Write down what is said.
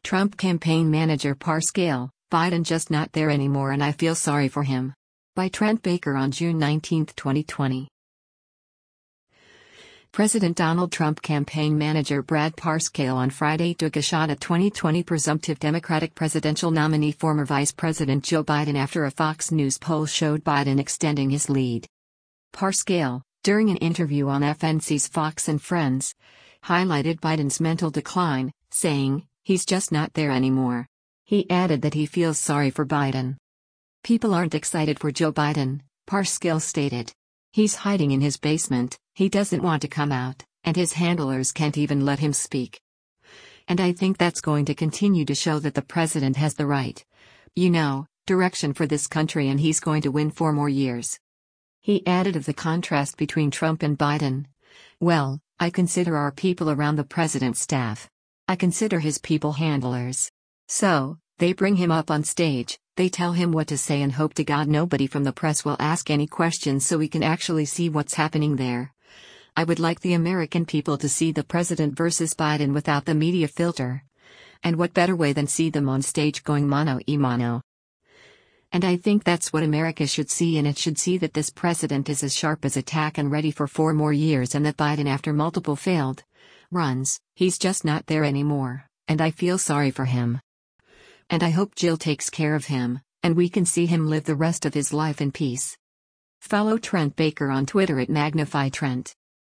Trump campaign manager Parscale, Biden just not there anymore and I feel sorry for him. By Trent Baker on June 19, 2020. President Donald Trump campaign manager Brad Parscale on Friday took a shot at 2020 presumptive Democratic presidential nominee former Vice President Joe Biden after a Fox News poll showed Biden extending his lead. Parscale, during an interview on FNC's Fox and Friends, highlighted Biden's mental decline, saying, "He's just not there anymore." He added that he feels sorry for Biden. "People aren't excited for Joe Biden," Parscale stated. "He's hiding in his basement, he doesn't want to come out, and his handlers can't even let him speak. And I think that's going to continue to show that the president has the right, direction for this country and he's going to win 4 more years." He added of the contrast between Trump and Biden, "Well, I consider our people around the president's staff. I consider his people handlers. So, they bring him up on stage, they tell him what to say and hope to God nobody from the press will ask any questions so we can actually see what's happening there. I would like the American people to see the president versus Biden without the media filter. And what better way than see them on stage going mano a mano? And I think that's what America should see, and it should see that this president is as sharp as a tack and ready for 4 more years, and that Biden, after multiple failed runs, he's just not there anymore, and I feel sorry for him. And I hope Jill takes care of him, and we can see him live the rest of his life in peace." Follow Trent Baker on Twitter at MagnifyTrent.